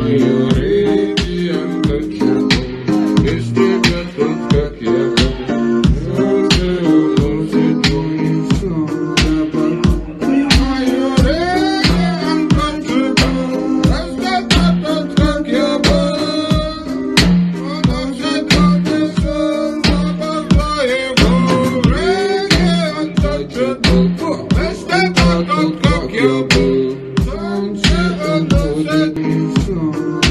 Майорите untouchable. Из тебя тот, как я был. Звезды уносит мой сон. Майорите untouchable. Из тебя тот, как я был. Уносит мой сон. Запах его. Регги untouchable. Из тебя тот, как я был. Солнце уносит мой сон.